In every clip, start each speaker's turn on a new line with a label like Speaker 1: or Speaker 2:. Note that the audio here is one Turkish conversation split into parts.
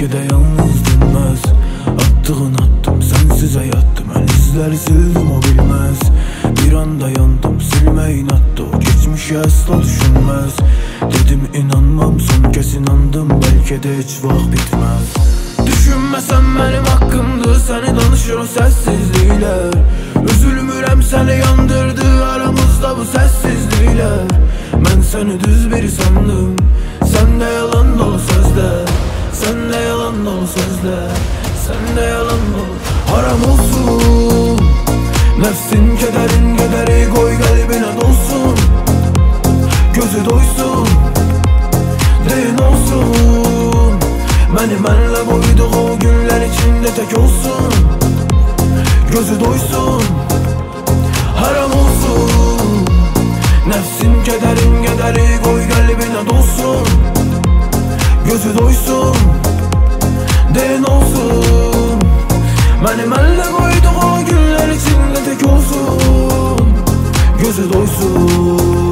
Speaker 1: belki de yalnız dinmez. Attığın attım, sensiz hayattım. Ben izleri sildim, o bilmez. Bir anda yandım, silme inattı. O geçmişi asla düşünmez. Dedim inanmam, son kez inandım. Belki de hiç vah bitmez. Düşünmesen benim hakkımdı, seni danışır o sessizlikler. Üzülmürem seni yandırdı aramızda bu sessizlikler. Ben seni düz biri sandım, sen de yalan dolu sözler. Sen de yalan dolu sözler, sen de yalan dolu. Haram olsun nefsin kederin kederi, koy kalbine dolsun. Gözü doysun, deyin olsun. Beni benle koyduk o günler içinde tek olsun. Gözü doysun, haram olsun. Nefsin kederin kederi, koy kalbine dolsun. Gözü doysun, deyin olsun. Beni benle koyduk o günler içinde tek olsun. Gözü doysun.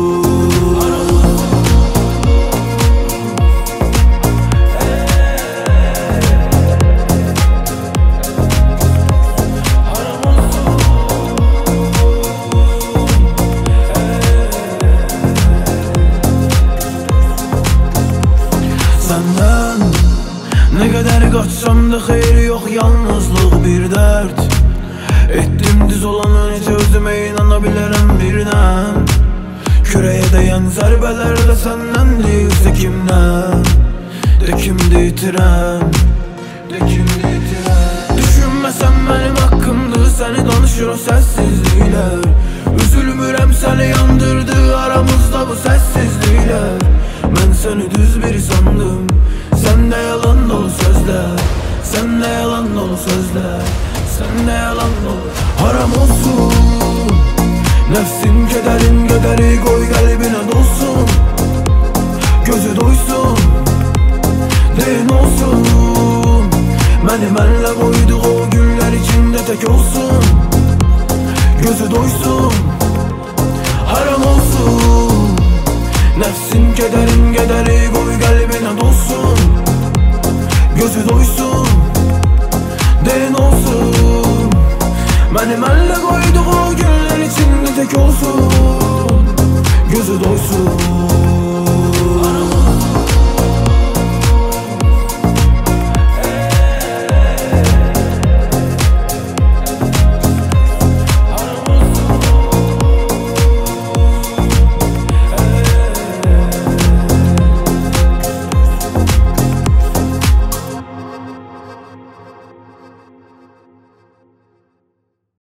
Speaker 1: Senden ne kadar kaçsam da hayır yok, yalnızlık bir dert. Ettim düz olanın hiç özüme inanabilirim birden. Küreğe değen zerbeler de senden değilse kimden? De kimdi itiren, de kimdi itiren? Düşünmesen benim hakkımdı, seni danışır o sessizlikler. Üzülmürem seni yandırdı aramızda bu sessizlikler. Ben seni düz biri sandım, sen de yalan dolu sözler. Sen de yalan dolu sözler, sen de yalan dolu. Haram olsun nefsin kederin kederi, koy kalbine dolsun. Gözü doysun, deyin olsun. Beni benle koyduk o günler içinde tek olsun. Gözü doysun, haram olsun. Nefsin kederin kederi, koy kalbine dolsun. Gözü doysun, deyin olsun. Beni benle koyduk o günler